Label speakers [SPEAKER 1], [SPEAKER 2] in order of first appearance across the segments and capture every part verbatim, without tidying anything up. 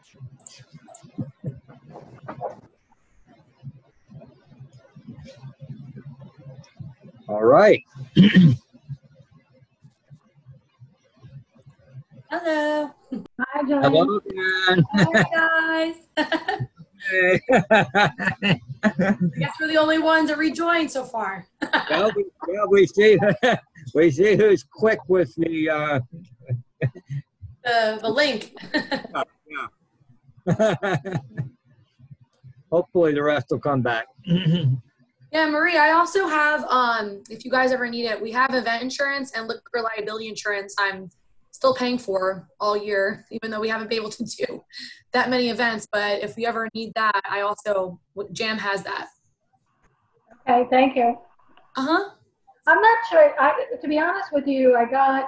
[SPEAKER 1] All right.
[SPEAKER 2] Hello.
[SPEAKER 3] Hi, John.
[SPEAKER 1] Hello again.
[SPEAKER 2] Hi, guys. I guess we're the only ones that rejoined so far.
[SPEAKER 1] well, we, well, we see we see who's quick with the uh,
[SPEAKER 2] the the link.
[SPEAKER 1] yeah. Hopefully, the rest will come back.
[SPEAKER 2] Yeah, Marie, I also have, um, if you guys ever need it, we have event insurance and liquor liability insurance I'm still paying for all year, even though we haven't been able to do that many events. But if we ever need that, I also, Jam has that.
[SPEAKER 3] Okay, thank you.
[SPEAKER 2] Uh-huh.
[SPEAKER 3] I'm not sure, I, to be honest with you, I got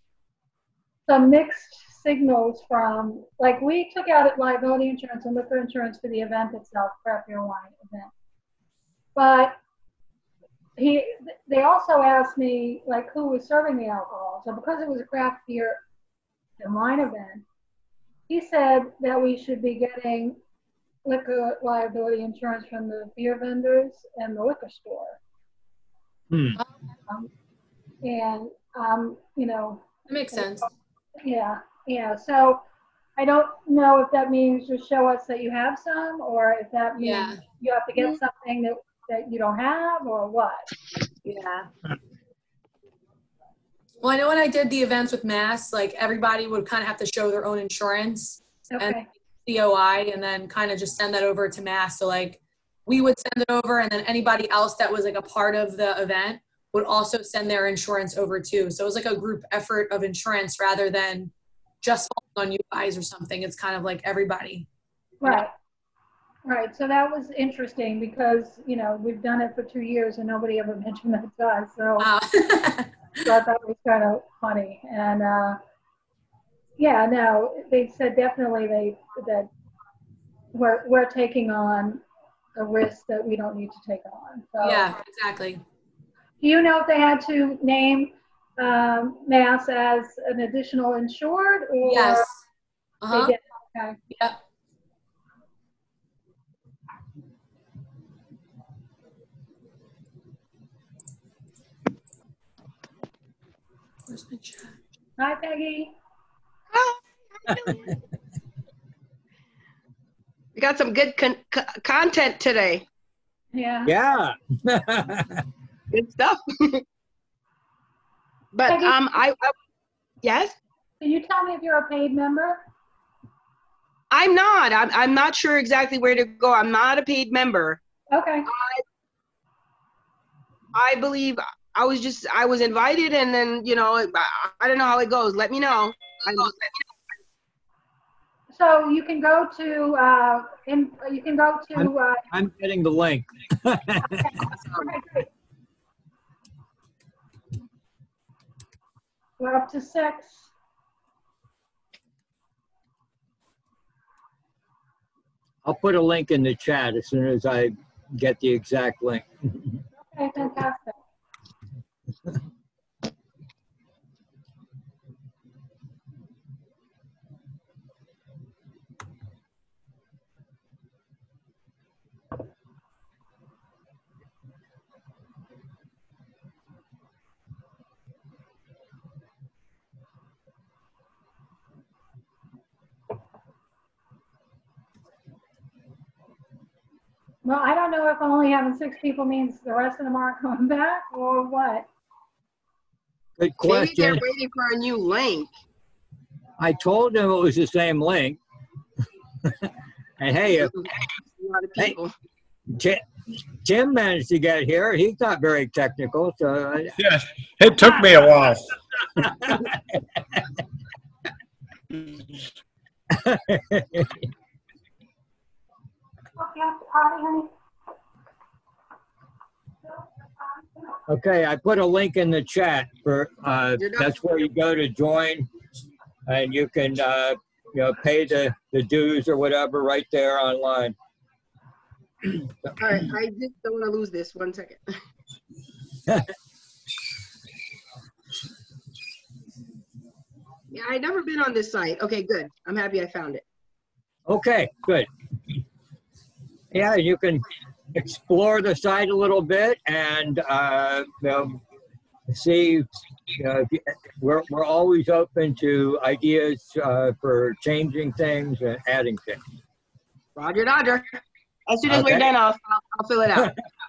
[SPEAKER 3] some mixed signals from, like we took out liability insurance and liquor insurance for the event itself, craft beer wine event. But he, they also asked me like who was serving the alcohol. So because it was a craft beer and wine event, he said that we should be getting liquor liability insurance from the beer vendors and the liquor store.
[SPEAKER 1] Hmm.
[SPEAKER 3] Um, and um, you know,
[SPEAKER 2] that makes sense.
[SPEAKER 3] Yeah, yeah. So I don't know if that means just show us that you have some, or if that means
[SPEAKER 2] Yeah.
[SPEAKER 3] you have to get something that that you don't have, or what?
[SPEAKER 2] Yeah. Well, I know when I did the events with Mass, like everybody would kind of have to show their own insurance
[SPEAKER 3] Okay.
[SPEAKER 2] and C O I, and then kind of just send that over to Mass. So like we would send it over, and then anybody else that was like a part of the event would also send their insurance over too. So it was like a group effort of insurance rather than just falling on you guys or something. It's kind of like everybody.
[SPEAKER 3] Right.
[SPEAKER 2] know?
[SPEAKER 3] Right. So that was interesting because, you know, we've done it for two years and nobody ever mentioned that to us. So,
[SPEAKER 2] Uh,
[SPEAKER 3] so I thought it was kind of funny. And uh, yeah, no, they said definitely they that we're we're taking on a risk that we don't need to take on. So,
[SPEAKER 2] yeah, exactly.
[SPEAKER 3] do you know if they had to name um, Mass as an additional insured, or
[SPEAKER 2] Yes.
[SPEAKER 3] they
[SPEAKER 2] Uh-huh.
[SPEAKER 3] did? Okay.
[SPEAKER 2] Yep. Where's my chat?
[SPEAKER 3] Hi, Peggy.
[SPEAKER 4] Hi. How you doing? We got some good con co content today.
[SPEAKER 3] Yeah.
[SPEAKER 1] Yeah.
[SPEAKER 4] Good stuff. But
[SPEAKER 3] Peggy,
[SPEAKER 4] um, I, I yes.
[SPEAKER 3] can you tell me if you're a paid member?
[SPEAKER 4] I'm not. I'm, I'm not sure exactly where to go. I'm not a paid member.
[SPEAKER 3] Okay.
[SPEAKER 4] I, I believe I was just, I was invited and then, you know, I, I don't know how it goes. Let me know. I'm,
[SPEAKER 3] So you can go to, uh, in, you can go to, uh,
[SPEAKER 1] I'm getting the link.
[SPEAKER 3] we're up to six.
[SPEAKER 1] I'll put a link in the chat as soon as I get the exact link.
[SPEAKER 3] Okay, fantastic. Well, I don't know if only having six people means the rest of them aren't coming back or what.
[SPEAKER 1] Good
[SPEAKER 4] maybe they're
[SPEAKER 1] question.
[SPEAKER 4] waiting for a new link.
[SPEAKER 1] I told him it was the same link. And hey, if
[SPEAKER 4] A lot of people.
[SPEAKER 1] Jim, Jim managed to get here, he's not very technical. So
[SPEAKER 5] Yes, it took me a while.
[SPEAKER 1] Okay, I put a link in the chat for uh, that's where you go to join, and you can uh, you know pay the the dues or whatever right there online.
[SPEAKER 4] All right, I just don't want to lose this. One second. Yeah, I've never been on this site. Okay, good. I'm happy I found it.
[SPEAKER 1] Okay, good. Yeah, you can explore the site a little bit and uh, you know, see. You know, if you, we're we're always open to ideas uh, for changing things and adding things.
[SPEAKER 4] Roger, Dodger. As soon as
[SPEAKER 1] Okay.
[SPEAKER 4] we're done, I'll, I'll, I'll fill it out.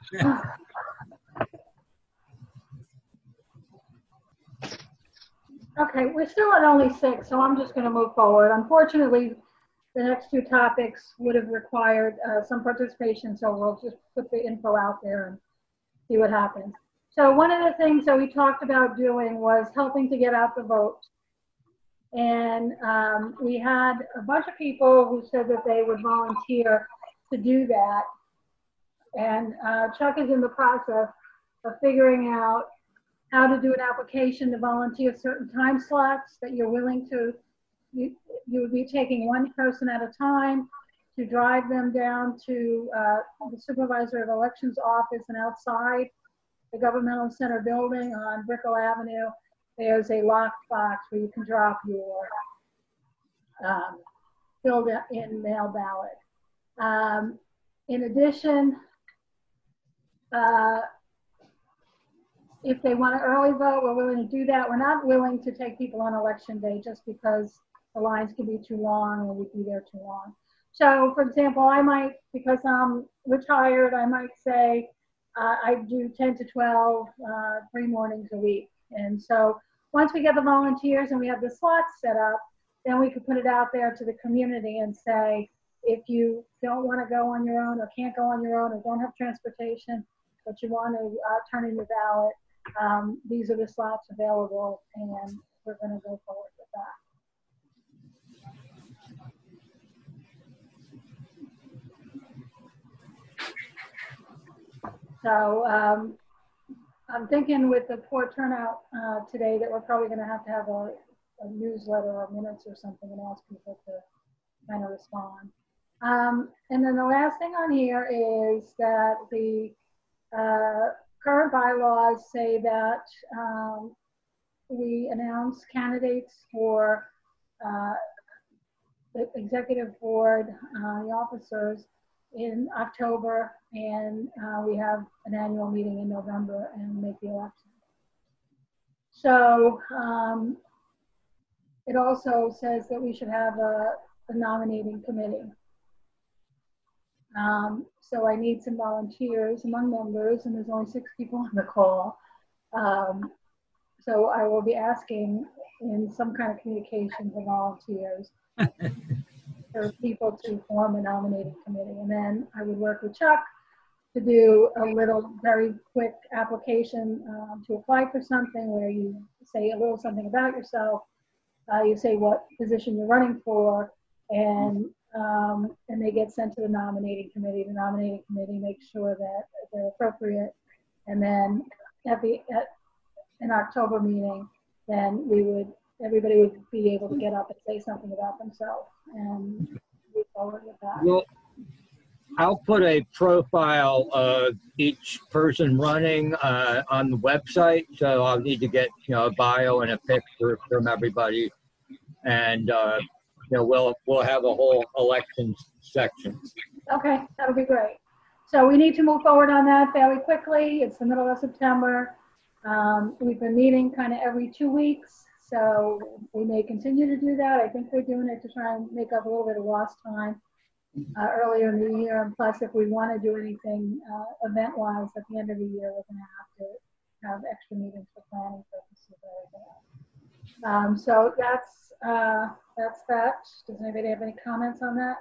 [SPEAKER 3] Okay, we're still at only six, so I'm just going to move forward. Unfortunately, the next two topics would have required uh, some participation, so we'll just put the info out there and see what happens. So one of the things that we talked about doing was helping to get out the vote. And um, we had a bunch of people who said that they would volunteer to do that. And uh, Chuck is in the process of figuring out how to do an application to volunteer certain time slots that you're willing to, you, you would be taking one person at a time to drive them down to uh, the supervisor of elections office and outside the governmental center building on Brickell Avenue. There's a locked box where you can drop your um, filled in mail ballot. Um, in addition, uh, if they want to early vote, we're willing to do that. We're not willing to take people on election day just because the lines can be too long or we'd be there too long. So for example, I might, because I'm retired, I might say uh, I do ten to twelve, uh, three mornings a week. And so once we get the volunteers and we have the slots set up, then we could put it out there to the community and say, if you don't want to go on your own or can't go on your own or don't have transportation, but you want to uh, turn in your ballot, Um, these are the slots available, and we're going to go forward with that. So um, I'm thinking with the poor turnout uh, today that we're probably going to have to have a, a newsletter or minutes or something and ask people to kind of respond. Um, and then the last thing on here is that the uh, current bylaws say that um, we announce candidates for uh, the executive board, uh, the officers in October, and uh, we have an annual meeting in November and make the election. So um, it also says that we should have a, a nominating committee. Um, so I need some volunteers among members, and there's only six people on the call. Um, so I will be asking in some kind of communication to volunteers for people to form a nominating committee. And then I would work with Chuck to do a little very quick application um, to apply for something where you say a little something about yourself. Uh, you say what position you're running for, and Um, and they get sent to the nominating committee. The nominating committee makes sure that they're appropriate. And then at the at an October meeting, then we would everybody would be able to get up and say something about themselves and move forward with that.
[SPEAKER 1] Well, I'll put a profile of each person running uh, on the website. So I'll need to get you know a bio and a picture from everybody, and. Uh, You know, we'll we'll have a whole elections section.
[SPEAKER 3] Okay, that'll be great. So we need to move forward on that fairly quickly. It's the middle of September. Um, we've been meeting kind of every two weeks, so we may continue to do that. I think we're doing it to try and make up a little bit of lost time uh, earlier in the year. And plus, if we want to do anything uh, event-wise at the end of the year, we're going to have to have extra meetings for planning purposes. Um, so that's uh, that's that. Does anybody have any comments on that?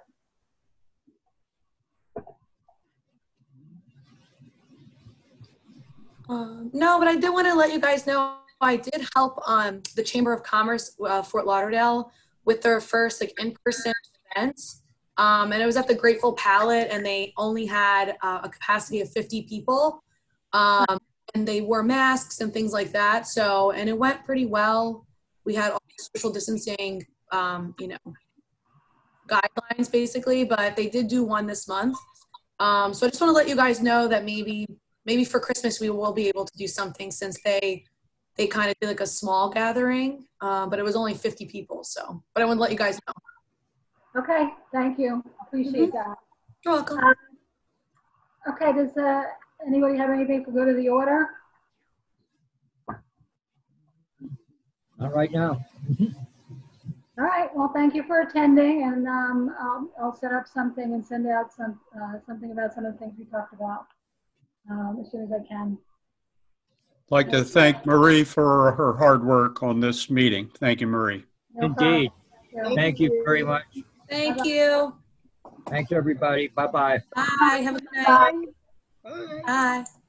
[SPEAKER 2] Um, no, but I did want to let you guys know I did help um, the Chamber of Commerce uh, Fort Lauderdale with their first like in-person event, um, and it was at the Grateful Palette, and they only had uh, a capacity of fifty people, um, and they wore masks and things like that. So, and it went pretty well. We had all these social distancing, um, you know, guidelines basically, but they did do one this month. Um, so I just want to let you guys know that maybe maybe for Christmas we will be able to do something, since they they kind of did like a small gathering, uh, but it was only fifty people. So, but I want to let you guys know.
[SPEAKER 3] Okay, thank you. Appreciate that.
[SPEAKER 2] You're welcome.
[SPEAKER 3] Uh, Okay, does uh, anybody have anything for go to the order?
[SPEAKER 1] Not right now.
[SPEAKER 3] All right, well, thank you for attending, and um, I'll, I'll set up something and send out some, uh, something about some of the things we talked about um, as soon as I can.
[SPEAKER 5] I'd like to thank Marie for her hard work on this meeting. Thank you, Marie.
[SPEAKER 3] No problem.
[SPEAKER 1] Indeed.
[SPEAKER 3] Yeah.
[SPEAKER 1] Thank you very much.
[SPEAKER 2] Thank you.
[SPEAKER 1] Thanks, everybody. Bye-bye.
[SPEAKER 2] Bye. Have a good night.
[SPEAKER 3] Bye.
[SPEAKER 4] Bye.
[SPEAKER 2] Bye.